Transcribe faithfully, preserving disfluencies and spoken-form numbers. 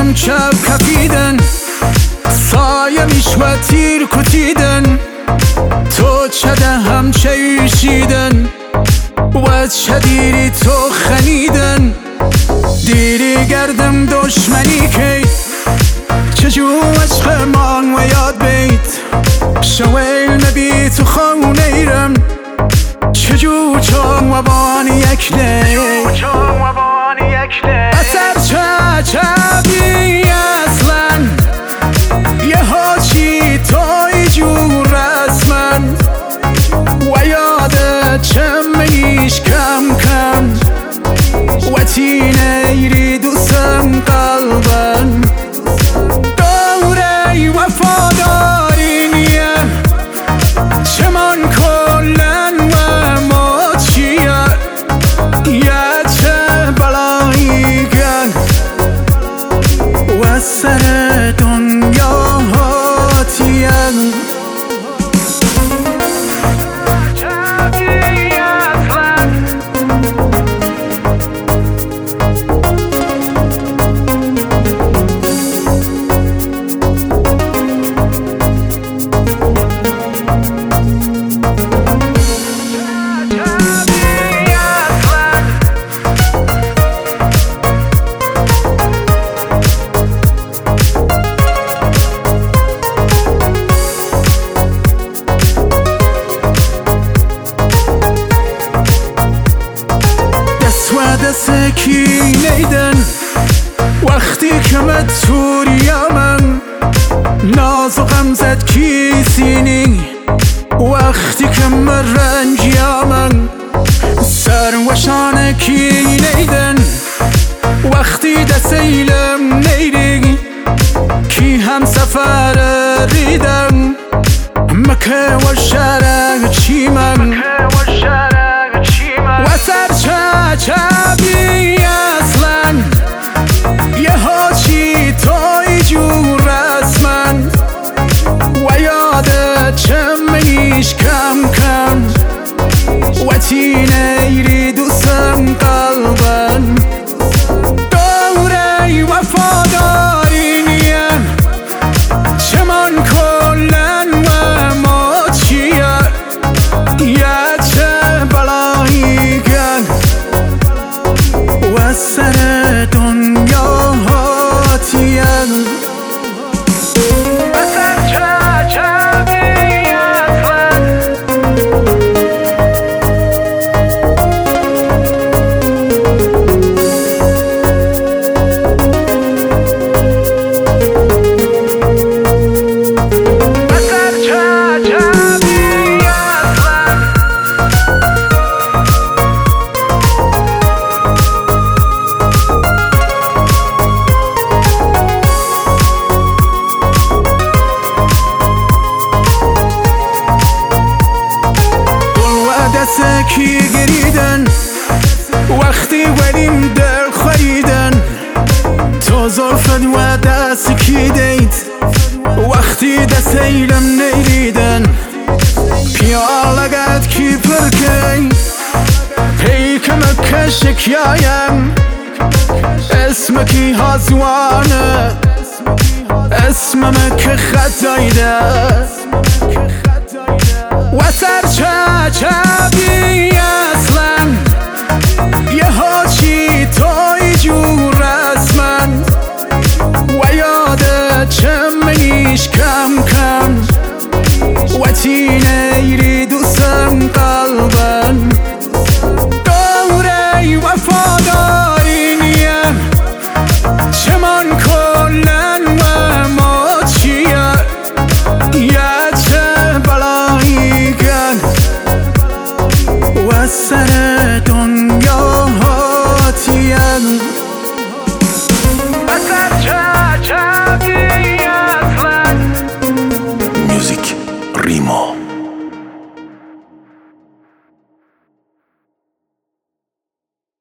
شب کفیدن سایه میشوه تیر کتیدن تو چده هم چیشیدن و چه دیری تو خنیدن دیری گردم دشمنی که چجو عشق من و یاد بیت شویل نبی تو خونه ایرم چجو چون و بانی یک لیت اثر چه چبی اصلا یه هاچی توی جو رسمن و یاد چمنیش کم کم و تینه ایری دوستم قلبن دوره وفاداری نیم چه من کلن و ما چیه یه چه بلایی گن و سر دنیا هاتیه دسکی نیدن وقتی که مدتوری من ناز و غمزت کی سینی وقتی که من رنجی من سر و شانه کی نیدن وقتی دسیلم نیدی کی هم سفر ریدم مکه و شرق چی من و سر چه چبی اصلا یه هاچی توی جو رسمن و یاد چمنیش کم کم و تینه ایری دوستم قلبن دوره وفاداری نیم چه من کلن و ما چیه یه چه بلایی گن و سر دنیا هاتیه کی گریدن وقتی ولیم دل خریدن تو زلفت و دست کی دید وقتی دست ایلم نیریدن پیالگت کی پرکی پیکم کشکیایم اسم کی هزوانه اسمم که خطایده و سر چه چبی اصلا یه هاچی توی جو رسمن و یاد چمنیش کم کم و تینه ایری دوستم قلبن دوره وفاداری نیم چه من کلن و ما چیه یه چه بلایی گن و سر دنیا هاتیه